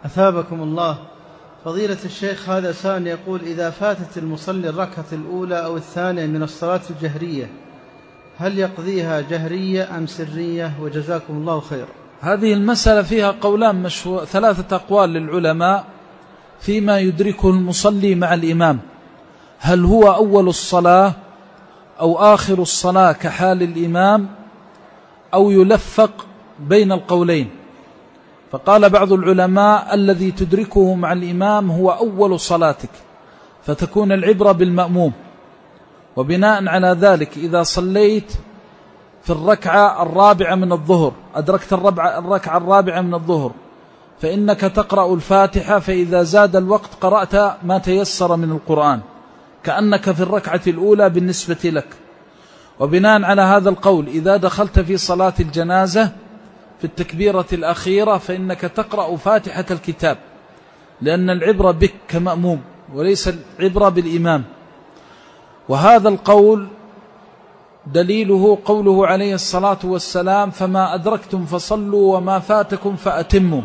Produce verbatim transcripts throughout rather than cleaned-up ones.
أثابكم الله. فضيلة الشيخ، هذا سائل يقول: إذا فاتت المصلي الركعة الأولى أو الثانية من الصلاة الجهرية هل يقضيها جهرية أم سرية؟ وجزاكم الله خير. هذه المسألة فيها قولان مشهور، ثلاثة أقوال للعلماء فيما يدركه المصلي مع الإمام، هل هو أول الصلاة أو آخر الصلاة كحال الإمام أو يلفق بين القولين. فقال بعض العلماء: الذي تدركه مع الإمام هو أول صلاتك، فتكون العبرة بالمأموم. وبناء على ذلك إذا صليت في الركعة الرابعة من الظهر، أدركت الركعة الرابعة من الظهر، فإنك تقرأ الفاتحة، فإذا زاد الوقت قرأت ما تيسر من القرآن كأنك في الركعة الأولى بالنسبة لك. وبناء على هذا القول إذا دخلت في صلاة الجنازة في التكبيرة الأخيرة فإنك تقرأ فاتحة الكتاب، لأن العبرة بك كمأموم وليس العبرة بالإمام. وهذا القول دليله قوله عليه الصلاة والسلام: فما أدركتم فصلوا وما فاتكم فأتموا.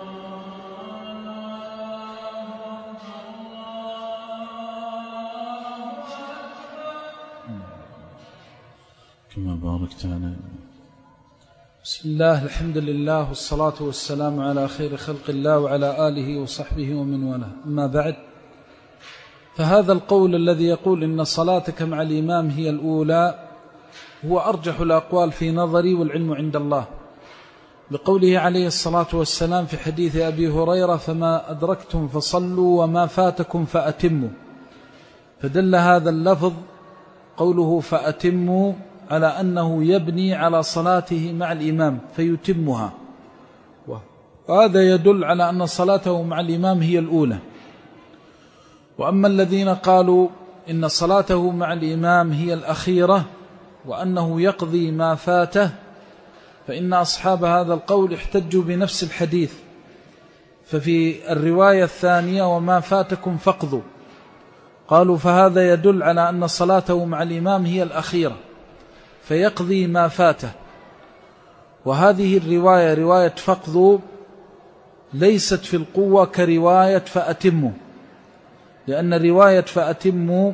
كما باركت على. بسم الله، الحمد لله، والصلاة والسلام على خير خلق الله وعلى آله وصحبه ومن والاه. أما بعد، فهذا القول الذي يقول إن صلاتك مع الإمام هي الأولى هو أرجح الأقوال في نظري، والعلم عند الله، لقوله عليه الصلاة والسلام في حديث أبي هريرة: فما أدركتم فصلوا وما فاتكم فأتموا. فدل هذا اللفظ قوله فأتموا على أنه يبني على صلاته مع الإمام فيتمها، وهذا يدل على أن صلاته مع الإمام هي الأولى. وأما الذين قالوا إن صلاته مع الإمام هي الأخيرة وأنه يقضي ما فاته، فإن أصحاب هذا القول احتجوا بنفس الحديث، ففي الرواية الثانية: وما فاتكم فاقضوا، قالوا فهذا يدل على أن صلاته مع الإمام هي الأخيرة فيقضي ما فاته. وهذه الرواية رواية فاقضوا ليست في القوة كرواية فأتموا، لأن رواية فأتموا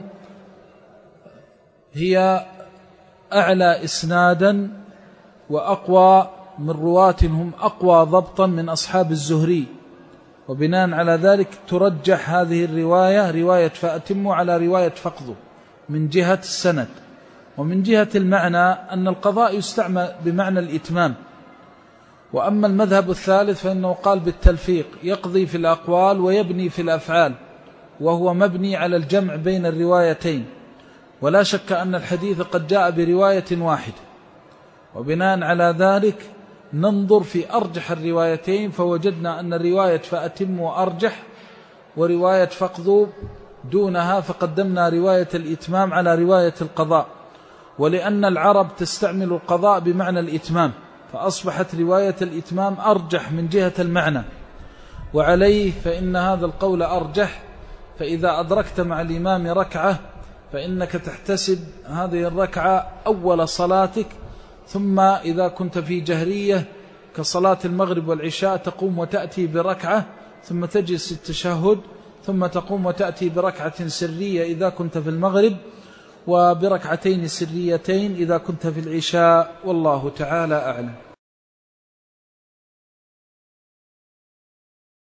هي أعلى إسنادا وأقوى من رواة هم أقوى ضبطا من أصحاب الزهري، وبناء على ذلك ترجح هذه الرواية رواية فأتموا على رواية فاقضوا من جهة السند. ومن جهة المعنى أن القضاء يستعمل بمعنى الإتمام. وأما المذهب الثالث فإنه قال بالتلفيق، يقضي في الأقوال ويبني في الأفعال، وهو مبني على الجمع بين الروايتين، ولا شك أن الحديث قد جاء برواية واحدة. وبناء على ذلك ننظر في أرجح الروايتين، فوجدنا أن رواية فأتموا أرجح ورواية فاقضوا دونها، فقدمنا رواية الإتمام على رواية القضاء. ولأن العرب تستعمل القضاء بمعنى الإتمام، فأصبحت رواية الإتمام أرجح من جهة المعنى، وعليه فإن هذا القول أرجح. فإذا أدركت مع الإمام ركعة فإنك تحتسب هذه الركعة أول صلاتك، ثم إذا كنت في جهرية كصلاة المغرب والعشاء تقوم وتأتي بركعة، ثم تجلس التشهد، ثم تقوم وتأتي بركعة سرية إذا كنت في المغرب، وبركعتين سريتين إذا كنت في العشاء، والله تعالى أعلم.